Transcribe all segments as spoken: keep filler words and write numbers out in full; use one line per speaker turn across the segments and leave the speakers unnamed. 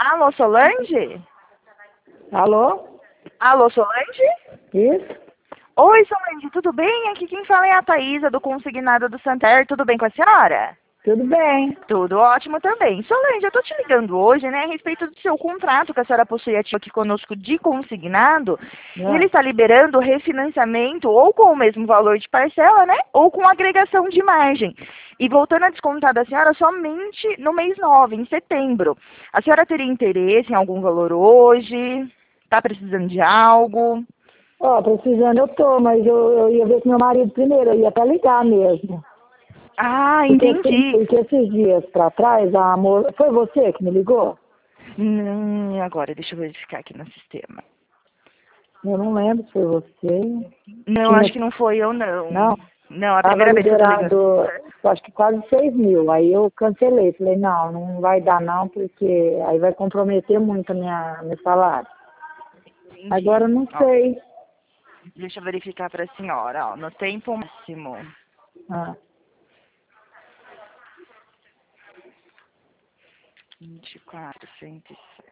Alô, Solange?
Alô?
Alô, Solange?
Isso?
Oi, Solange, tudo bem? Aqui quem fala é a Thaísa, do Consignado do Santander. Tudo bem com a senhora?
Tudo bem.
Tudo ótimo também. Solange, eu tô te ligando hoje, né, a respeito do seu contrato que a senhora possui ativo aqui conosco de consignado.
Ah.
Ele está liberando refinanciamento ou com o mesmo valor de parcela, né, ou com agregação de margem. E voltando a descontar da senhora somente no mês nove, em setembro. A senhora teria interesse em algum valor hoje? Está precisando de algo?
Ó, precisando eu tô, mas eu, eu ia ver com meu marido primeiro, eu ia até ligar mesmo.
Ah,
Porque,
entendi.
porque esses dias pra trás, a amor... Foi você que me ligou?
Hum, agora, deixa eu verificar aqui no sistema.
Eu não lembro se foi você.
Não,
Tinha...
acho que não foi eu, não.
Não?
Não, a
Tava
primeira vez que eu tô ligando.
liberado, acho que quase seis mil. Aí eu cancelei. Falei, não, não vai dar não, porque aí vai comprometer muito a minha, meu salário.
Entendi.
Agora eu não
Ó,
sei.
deixa eu verificar para a senhora, ó, no tempo máximo.
Ah.
vinte e quatro, cento e sete.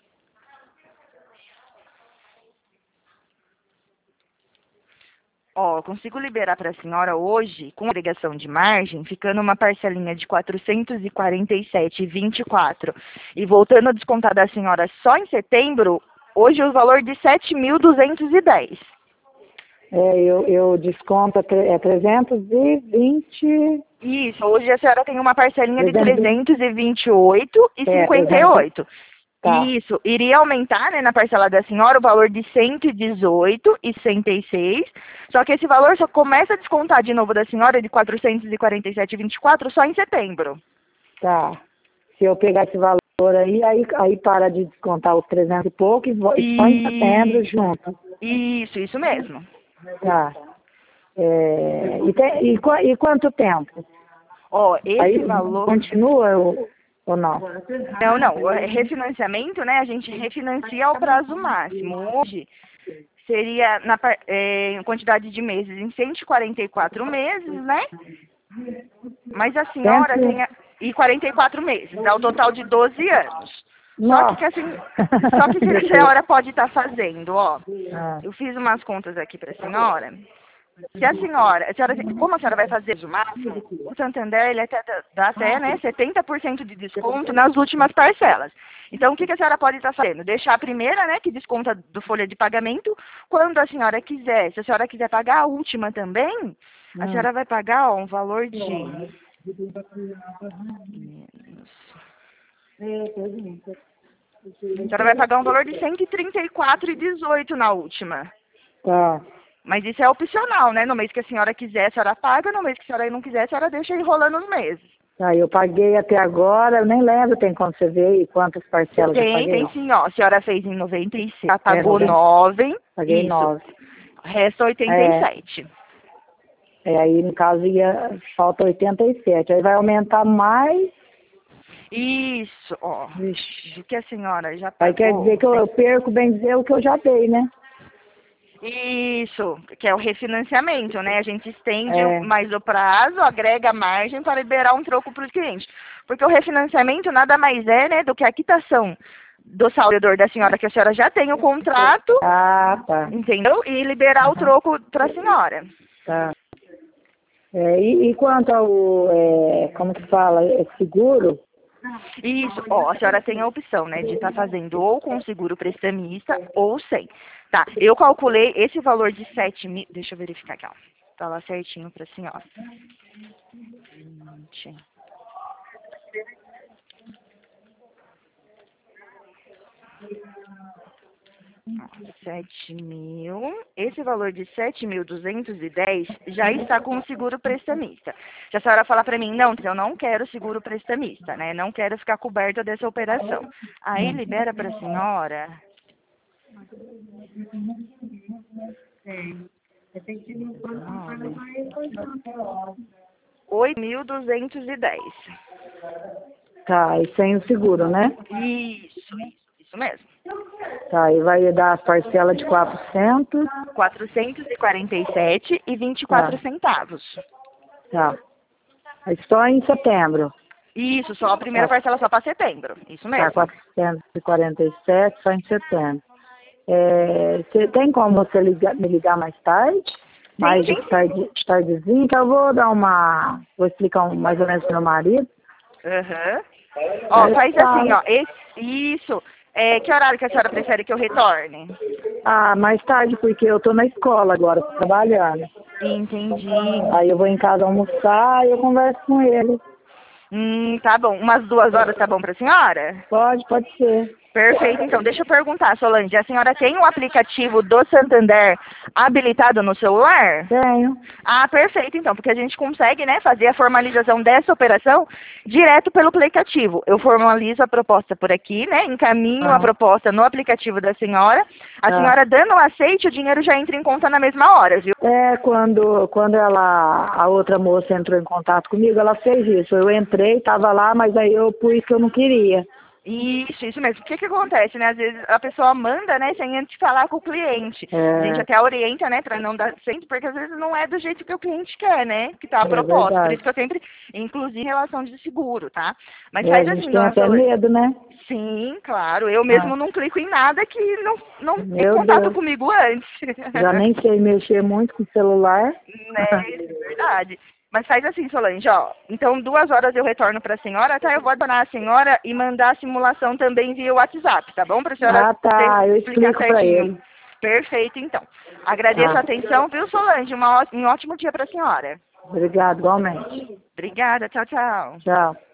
Ó, consigo liberar para a senhora hoje, com agregação de margem, ficando uma parcelinha de quatrocentos e quarenta e sete vírgula vinte e quatro. E voltando a descontar da senhora só em setembro, hoje o valor de sete mil duzentos e dez.
É, eu, eu desconto é trezentos e vinte.
Isso, hoje a senhora tem uma parcelinha de
trezentos.
trezentos e vinte e oito e
É,
cinquenta e oito.
Tá.
Isso, iria aumentar, né, na parcela da senhora o valor de cento e dezoito e sessenta e seis, só que esse valor só começa a descontar de novo da senhora de quatrocentos e quarenta e sete vírgula vinte e quatro só em setembro.
Tá. Se eu pegar esse valor aí, aí, aí para de descontar os trezentos e pouco e vo- e só em setembro junto.
Isso, isso mesmo.
Tá. É, e, tem, e, qua- e quanto tempo?
Ó, esse
Aí
valor...
continua ou, ou não?
Não, não, o refinanciamento, né, a gente refinancia ao prazo máximo. Hoje seria na par- é, em quantidade de meses em cento e quarenta e quatro meses, né? Mas a senhora tem a, e quarenta e quatro meses, dá o total de doze anos. Só que, que assim, só que a senhora pode estar fazendo, ó.
Ah.
Eu fiz umas contas aqui para a senhora. Se a senhora, a senhora, como a senhora vai fazer o máximo, o Santander ele até, dá até né, setenta por cento de desconto nas últimas parcelas. Então, o que, que a senhora pode estar fazendo? Deixar a primeira, né, que desconta do folha de pagamento, quando a senhora quiser. Se a senhora quiser pagar a última também, a
Hum.
senhora vai pagar ó, um valor de... A senhora vai pagar um valor de cento e trinta e quatro reais e dezoito na última.
Tá.
Mas isso é opcional, né? No mês que a senhora quiser, a senhora paga. No mês que a senhora não quiser, a senhora deixa enrolando os meses.
Tá, eu paguei até agora, eu nem lembro, tem como você ver e quantas parcelas eu
Tem,
paguei?
tem sim, ó. A senhora fez em noventa e seis, ela
É,
pagou
noventa.
nove.
Paguei
Isso.
nove.
Resta oitenta e
É.
sete.
É, aí no caso ia, falta oitenta e sete. Aí vai aumentar mais.
Isso, ó.
Vixe.
Do que a senhora já
Aí quer
pagou.
dizer que eu, eu perco, bem dizer, o que eu já dei, né?
Isso, que é o refinanciamento, né? A gente estende
É.
mais o prazo, agrega margem para liberar um troco para os clientes. Porque o refinanciamento nada mais é, né, do que a quitação do saldo da senhora, que a senhora já tem o contrato,
Ah, tá.
entendeu? E liberar o troco para a senhora.
Tá. É, e, e quanto ao, é, como que fala, é seguro?
Isso, ó, a senhora tem a opção, né, de estar fazendo ou com seguro prestamista ou sem. Tá, eu calculei esse valor de sete mil, deixa eu verificar aqui, ó, tá lá certinho pra senhora. vinte. Ó, sete mil, esse valor de sete mil duzentos e dez já está com o seguro prestamista. Se a senhora falar para mim, não, eu não quero seguro prestamista, né, não quero ficar coberta dessa operação. Aí libera para a senhora... oito mil duzentos e dez.
Tá, e sem o seguro, né?
Isso, isso, isso mesmo.
Tá, e vai dar as parcelas de quatrocentos.
quatrocentos e quarenta e sete reais e vinte e quatro
Tá.
centavos.
Tá. Mas só em setembro.
Isso, só a primeira parcela só para setembro. Isso mesmo.
Tá quatrocentos e quarenta e sete só em setembro. É, você tem como você ligar, me ligar mais tarde? Mais
sim, sim.
tarde, tardezinho, que eu vou dar uma... Vou explicar um, mais ou menos pro meu marido.
Aham. Ó,
Aí
faz
fala.
assim, ó. Esse, isso. É, que horário que a senhora prefere que eu retorne?
Ah, mais tarde, porque eu tô na escola agora, tô trabalhando.
Entendi.
Aí eu vou em casa almoçar e eu converso com ele.
Hum, tá bom. Umas duas horas tá bom pra senhora?
Pode, pode ser.
Perfeito. Então, deixa eu perguntar, Solange. A senhora tem o aplicativo do Santander habilitado no celular?
Tenho.
Ah, perfeito, então, porque a gente consegue, né, fazer a formalização dessa operação direto pelo aplicativo. Eu formalizo a proposta por aqui, né, encaminho
Ah.
a proposta no aplicativo da senhora. A
Ah.
senhora dando o aceite, o dinheiro já entra em conta na mesma hora, viu?
É, quando, quando ela, a outra moça entrou em contato comigo, ela fez isso. Eu entrei, estava lá, mas aí eu pus que eu não queria.
Isso, isso mesmo. O que que acontece, né? Às vezes a pessoa manda, né, sem antes falar com o cliente.
É.
A gente até orienta, né, para não dar sempre, porque às vezes não é do jeito que o cliente quer, né, que tá a
É
proposta. Por
verdade.
isso que eu sempre, inclusive em relação de seguro, tá? Mas
É,
faz
a gente
assim,
tem
dona
até
Solange.
medo, né?
Sim, claro. Eu mesmo
Ah.
não clico em nada que não, não tem
Meu
contato
Deus.
comigo antes.
Já nem sei mexer muito com o celular.
Né, isso é verdade. Mas faz assim, Solange, ó. Então, duas horas eu retorno para a senhora, tá? Eu vou abandonar a senhora e mandar a simulação também via WhatsApp, tá bom? Para a senhora
Ah, tá.
ter,
Eu
explicar
explico pra
certinho.
ele.
Perfeito, então. Agradeço
Tá.
a atenção, viu, Solange? Uma, ó- um ótimo dia para a senhora.
Obrigado, igualmente.
Obrigada, tchau, tchau.
Tchau.